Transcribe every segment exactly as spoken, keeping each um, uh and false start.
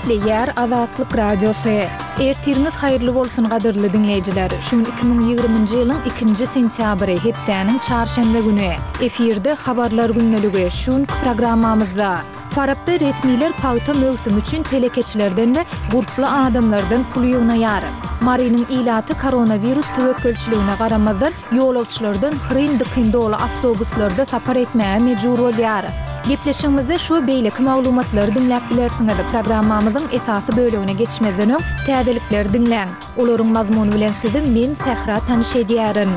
Ýer Azatlyk Radiosu. Ertiriniz hayırlı bolsun gadyrly dinleyijiler. Şun iki bin ýygrymynjy ýylyň ikinji sentýabry hepdeniň çarşembe güni. Efirde habarlar günneligi şun programmamyzda. Farapda resmiler paýta mögsüm üçin telekeçilerden we gurply adamlardan pul ýygnaýar. Marynyň ilaty koronavirus töwekkülçiligine garamazdan ýolagçylardan hyryn-dykyn doly awtobuslarda sapar etmäge mejbur bolýar. Gepleşigimizde şu beýleki maglumatlary dinläp bilersiňiz. Programmamyzyň esasy bölegine geçmeden öň täzelikler dinläň. Olaryň mazmuny bilen sizi men Sehra tanyş edýärin.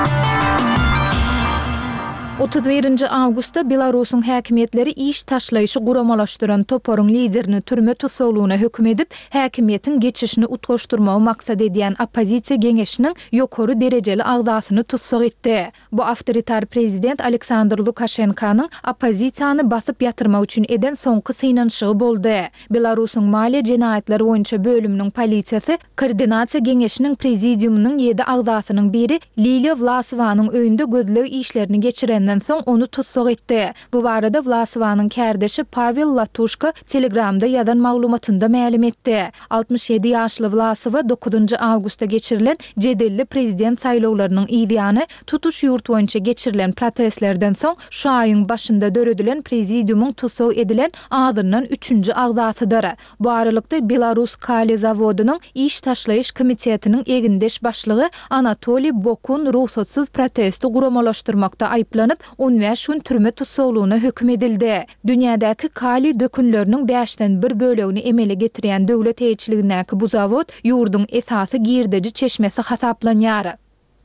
otuz birinji awgustda Belarusyň häkimetleri iş taşlaýyşy guramalaşdyran toporyň liderini türme tutsaglygyna hökm edip, häkimiýetiň geçişini utgaşdyrmagy maksat edýän oppozisiýa geňeşiniň ýokary derejeli agzasyny tutsag etdi. Bu awtoritar prezident Aleksandr Lukashenkanyň oppozisiýany basyp ýatyrmak üçin eden soňky synaşygy boldy. Belarusyň maliýe jenaýatları boýunça bölüminiň polisiýasy koordinasiýa geňeşiniň prezidiumynyň ýedi agzasynyň biri Lilia Vlasovanyň öýünde gözlegi işlerini geçiren soň onu tutsag etdi. Bu barada Vlasovanyň kärdeşi Pavel Latushka Telegramda ýazan maglumatynda ma'lum etdi. altymyş ýedi ýaşly Vlasova dokuzunji awgustda geçirilen jedelli prezident saýlawlarynyň ýygyany tutuş ýurt boýunça geçirilen protestlerden soň şu aýyň başynda döredilen prezidiumyň tutsag edilen adynyň üçünji agzasydyr. Bu aralykda Belarus Kali zawodynyň iş taşlaýyş komitetiniň egindeş başlygy Anatoliy Bokun ruhsatsyz protesti guramalaşdyrmakda aýplanyp on beş gün türme tutsaglygyna hökm edildi. Dünýädäki Kali dökünleriniň beşden bir bölegini emele getirýän döwlet heýetçiligindäki bu zawod ýurdun esasy girdeji çeşmesi hasaplanýar.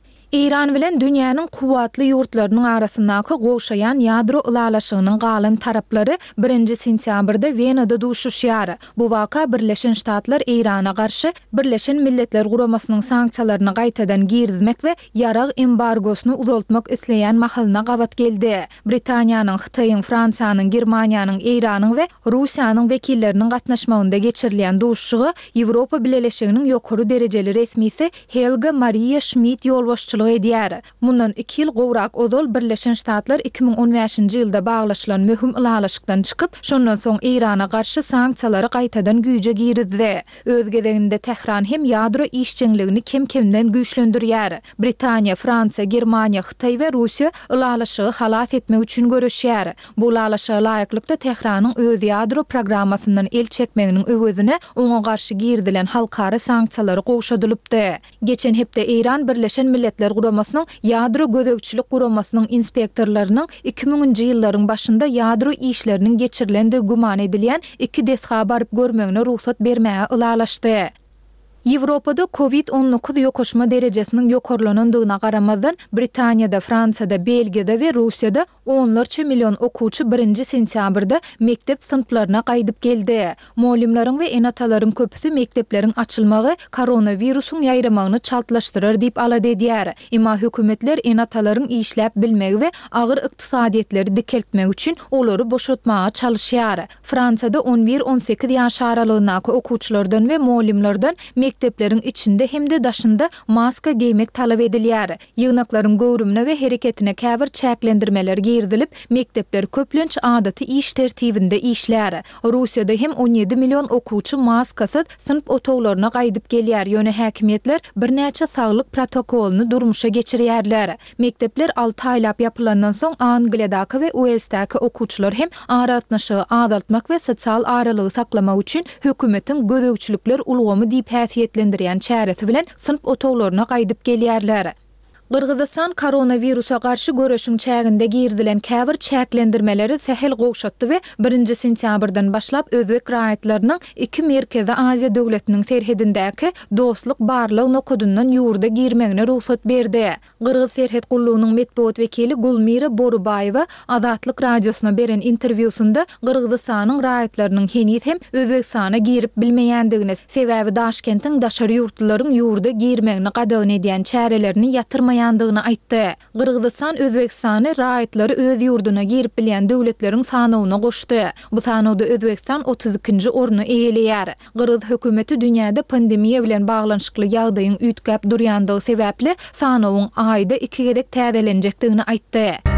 İran bilen dünýäniň kuwatly ýurtlarynyň arasyndaky goşaýan ýadro ulalaşygynyň galan taraplary birinji sentýabrda Wenada duşuşýar. Bu waka Birleşen Ştatlar Irana garşy Birleşen Milletler Guramasynyň sanksiýalaryny gaýtadan girdmek we ýarag embargosyny uzaltmak isleýän mahalyna gawat geldi. Britaniýanyň, Hytaýyň, Fransiýanyň, Germaniýanyň, Iranyň we Russiýanyň wekilleriniň gatnaşmagynda geçirilýän duşuşygy Ýewropa Birleşiginiň ýokary derejeli resmisi Helga Maria Schmidt ýolbaşçy edýär. Mundan iki ýyl gowrak ozal Birleşen Ştatlar iki bin on beşinji ýylda baglaşylan möhüm ulalaşykdan çykyp, şondan soň Irana garşy sanksiýalary gaýtadan güýje girizdi. Öz gezeginde Tehran hem ýadro işçiligini kem-kemden güýçlendirýär. Britaniýa, Fransiýa, Germaniýa, Hytaý we Russiýa ulalaşygy halas etmek üçin görüşýär. Bu ulalaşyga laýyklykda Tehranyň öz ýadro programmasyndan el çekmeginiň öwezine oňa garşy girdilen halkara sanksiýalary gowşadylypdy. Geçen hepde Iran Birleşen Milletler Guramasynyň ýadro gözegçilik guramasynyň inspektorlarynyň iki miňinji ýyllaryň başynda ýadro işleriniň geçirilende guman edilýän iki desha baryp görmegine ruhsat bermäge ulalaşdy. Ýewropada covid on dokuz ýokaşma derejesiniň ýokarlanandygyna garamazdan Britaniýada, Fransiýada, Belgiýada we Russiýada onlarça milyon okuwçy birinji sentýabrda mektep synplaryna gaýdyp geldi. Molimlaryň we enatalaryň köpüsi mektepleriň açylmagy koronawirusyň ýaýramagyny çaltlaşdyrar diýip alady edýär. Emma hökümetler enatalaryň işläp bilmegi we agyr ykdysadyetleri dikeltmek üçin olary boşaltmaga çalyşýar. Fransiýada on bir on sekiz ýaş aralygyndaky okuwçylardan we molimlerden mekteplerin içinde hem de daşında maska giymek talep edilýär. Ýygnaklaryň göwrümine we hereketine käbir çäklendirmeler girdilip, mektepler köplenç adaty iş tertibinde işlär. Russiýada hem on ýedi milyon okuwçy maskasyz sınıf otoglaryna gaýdyp gelýär. Ýöne häkimetler bir näçe saglyk protokoluny durmuşa geçirýärler. Mektepler alty aýlap ýapylandan soň Angliýadaky we Walesdaky okuwçylar hem aratnaşygy azaltmak we sosial aralygy saklamak üçin hökümetiň gözegçilikler ulgamy diýip häsiýetlendirýän çäresi bilen sınıf otoglaryna gaýdyp gelýärler. Qırgızistan koronavirusa qarşı görüşün çäginde girdilen käbir çäklendirmeleri sehel gowşatdy we birinji sentýabrdan başlap özbek raýatlarynyň iki Merkezi Aziýa döwletiniň serhedindäki dostluk barlyg nokudundan ýurda girmegine ruhsat berdi. Qırgız serhed gullugynyň medeniýet wekili Gulmira Borubaýewa Azatlyk radiosyna beren interwýusunda Qırgızistanyň raýatlarynyň henüz hem Özbekistana girip bilmeýändigine, sebäbi Daşkentiň daşary ýurtlaryň ýurda girmegine gadagan edýän çärelerini ýatyrmaýan ýandygyny aýtdy. Qırgızistan Özbekistany raýatlary öz ýurduna girip bilýän döwletleriň sanawyna goşdy. Bu sanawda Özbekistan otuz ikinji orny eýelýär. Qırgız hökümeti dünýäde pandemiýa bilen baglanşykly ýagdaýyň üýtgäp durýandygy sebäpli sanawyň aýda iki gedek täzelenjekdigini aýtdy.